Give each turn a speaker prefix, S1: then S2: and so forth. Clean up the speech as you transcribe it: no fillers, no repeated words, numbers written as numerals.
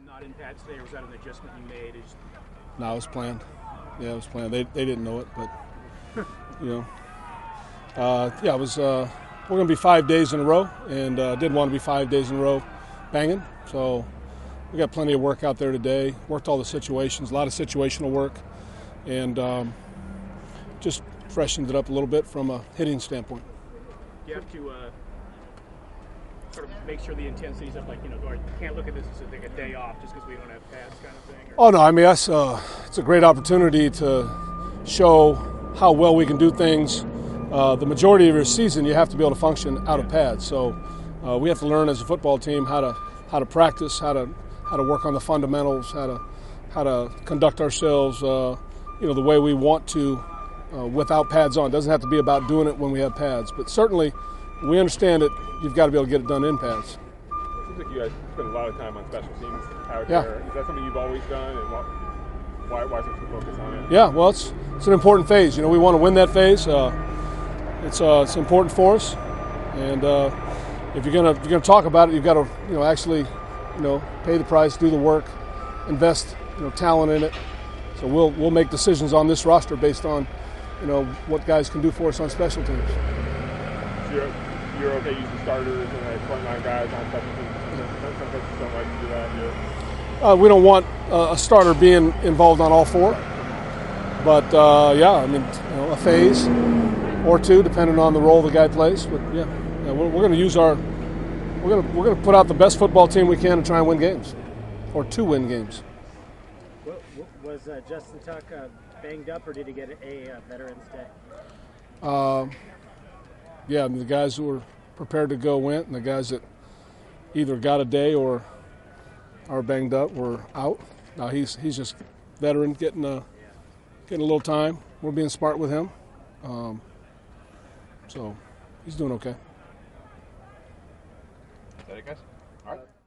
S1: not in pads today, or was that an adjustment you made?
S2: No, it was planned. Yeah, it was planned. They didn't know it, but yeah, it was. We're going to be 5 days in a row, and did want to be 5 days in a row, banging. So we got plenty of work out there today. Worked all the situations, a lot of situational work, and just freshened it up a little bit from a hitting standpoint.
S1: You have to sort of make sure the intensity's up, like, or you can't look at this as like a day off just because we don't have pads kind of thing?
S2: Oh, no, I mean, it's a great opportunity to show how well we can do things. The majority of your season, you have to be able to function out of pads. So we have to learn as a football team how to practice, how to work on the fundamentals, how to conduct ourselves, the way we want to without pads on. It doesn't have to be about doing it when we have pads, but certainly we understand that you've got to be able to get it done in pads.
S3: It seems like you guys spend a lot of time on special teams out
S2: Yeah.
S3: there. Is that something you've always done, and why such a focus on it?
S2: Yeah, well, it's an important phase. We want to win that phase. It's important for us, and if you're gonna talk about it, you've got to actually pay the price, do the work, invest talent in it. So we'll make decisions on this roster based on what guys can do for us on special teams.
S3: So you're okay using starters and like frontline guys on special teams. Some coaches don't like to do that.
S2: We don't want a starter being involved on all four, but yeah, I mean a phase or two, depending on the role the guy plays. But yeah, we're going to use we're going to put out the best football team we can and try and win games, or to win games.
S4: Was Justin Tuck banged up, or did he get a Veterans Day?
S2: Yeah, I mean, the guys who were prepared to go went, and the guys that either got a day or are banged up were out. Now he's just veteran, getting a little time. We're being smart with him, so he's doing okay.
S3: Is that it, guys? All right.